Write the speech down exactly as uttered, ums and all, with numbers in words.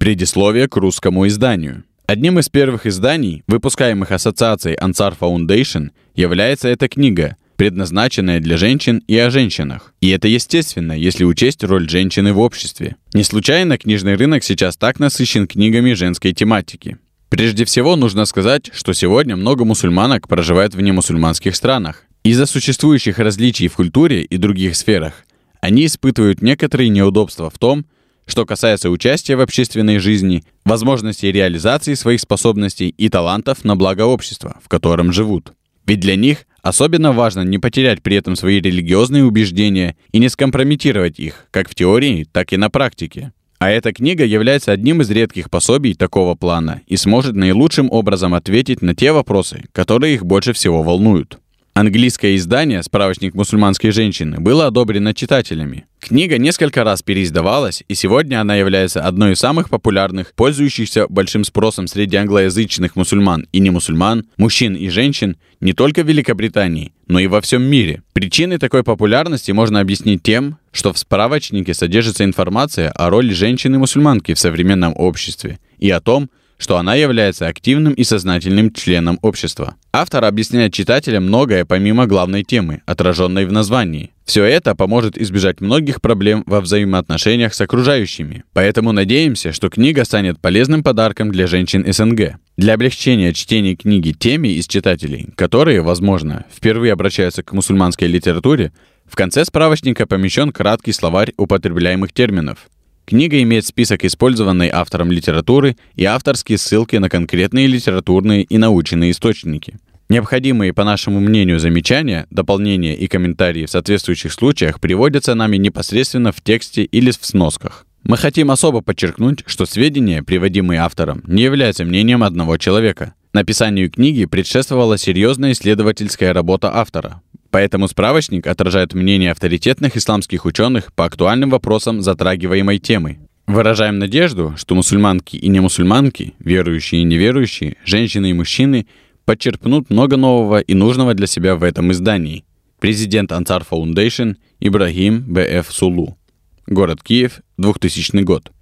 Предисловие к русскому изданию. Одним из первых изданий, выпускаемых ассоциацией Ansar Foundation, является эта книга, предназначенная для женщин и о женщинах. И это естественно, если учесть роль женщины в обществе. Не случайно книжный рынок сейчас так насыщен книгами женской тематики. Прежде всего, нужно сказать, что сегодня много мусульманок проживает в немусульманских странах. Из-за существующих различий в культуре и других сферах, они испытывают некоторые неудобства в том, что касается участия в общественной жизни, возможности реализации своих способностей и талантов на благо общества, в котором живут. Ведь для них особенно важно не потерять при этом свои религиозные убеждения и не скомпрометировать их, как в теории, так и на практике. А эта книга является одним из редких пособий такого плана и сможет наилучшим образом ответить на те вопросы, которые их больше всего волнуют. Английское издание «Справочник мусульманской женщины» было одобрено читателями. Книга несколько раз переиздавалась, и сегодня она является одной из самых популярных, пользующихся большим спросом среди англоязычных мусульман и немусульман, мужчин и женщин не только в Великобритании, но и во всем мире. Причины такой популярности можно объяснить тем, что в справочнике содержится информация о роли женщины-мусульманки в современном обществе и о том, что она является активным и сознательным членом общества. Автор объясняет читателям многое помимо главной темы, отраженной в названии. Все это поможет избежать многих проблем во взаимоотношениях с окружающими. Поэтому надеемся, что книга станет полезным подарком для женщин СНГ. Для облегчения чтения книги теми из читателей, которые, возможно, впервые обращаются к мусульманской литературе, в конце справочника помещен краткий словарь употребляемых терминов. Книга имеет список использованной автором литературы и авторские ссылки на конкретные литературные и научные источники. Необходимые, по нашему мнению, замечания, дополнения и комментарии в соответствующих случаях приводятся нами непосредственно в тексте или в сносках. Мы хотим особо подчеркнуть, что сведения, приводимые автором, не являются мнением одного человека. Написанию книги предшествовала серьезная исследовательская работа автора. Поэтому справочник отражает мнение авторитетных исламских ученых по актуальным вопросам затрагиваемой темы. Выражаем надежду, что мусульманки и немусульманки, верующие и неверующие, женщины и мужчины подчерпнут много нового и нужного для себя в этом издании. Президент Ansar Foundation Ибрагим Б Ф Сулу. Город Киев, двухтысячный год.